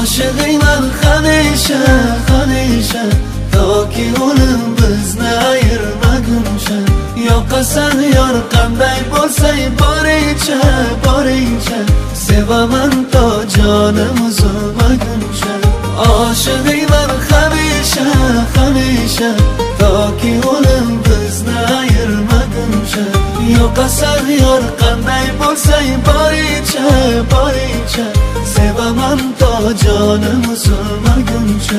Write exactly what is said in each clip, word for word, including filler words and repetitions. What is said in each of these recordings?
Oshiqman hamisha, hamisha, toki o'lim bizni ayirmaguncha. Yoqasan yor qanday bo'lsang boringcha, boringcha, sevaman to jonim uzilmaguncha. Oshiqman hamisha, hamisha, toki o'lim bizni ayirmaguncha. Yoqasan yor qanday bo'lsang boringcha, boringcha, sevaman to jonim uzilmaguncha.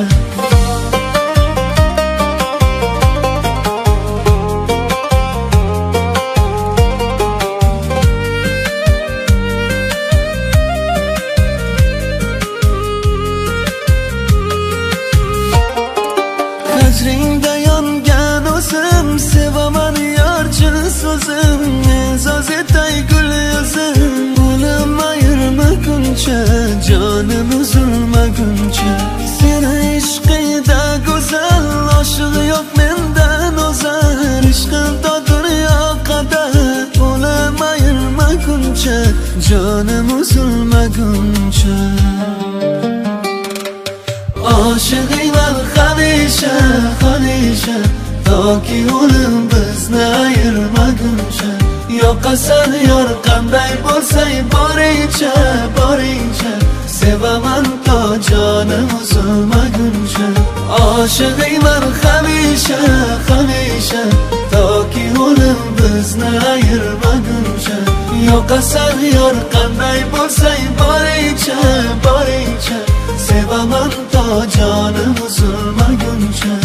Hijringda yongan o'zim, sevaman yorchin so'zim. E'zoz etay gul yuzim, o'lim ayirmaguncha, jonim uzilmaguncha. Seni ishqida go'zal, oshiq yo'q mendan o'zar. Ishqimda dunyo qadar, o'lim ayirmaguncha, jonim uzilmaguncha. Oshiqman hamisha, hamisha, toki o'lim bizni ayirmaguncha. Yoqasan yor qanday bo'lsang boringcha, boringcha, sevaman to jonim uzilmaguncha. Oshiqman hamisha, hamisha, toki o'lim bizni ayirmaguncha. Yoqasan yor qanday bo'lsang boringcha, boringcha, sevaman to jonim uzilmaguncha.